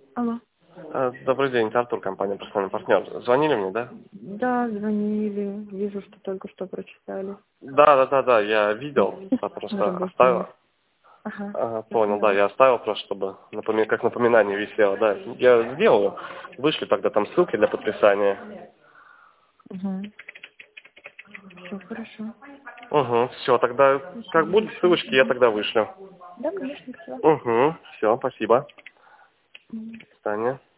Алло. Добрый день, это Артур, компания «Персональный партнер». Звонили мне, да? Да, звонили. Вижу, что только что прочитали. Да, я видел, я просто Работаю. оставил. Ага. Понял, да, я оставил просто, чтобы как напоминание висело, да. Я сделаю. Вышли тогда там ссылки для подписания. Угу. Все хорошо. Угу, все, тогда как Спасибо будет большое. ссылочки, я тогда вышлю. Да, конечно, все. Угу, все, спасибо. До свидания.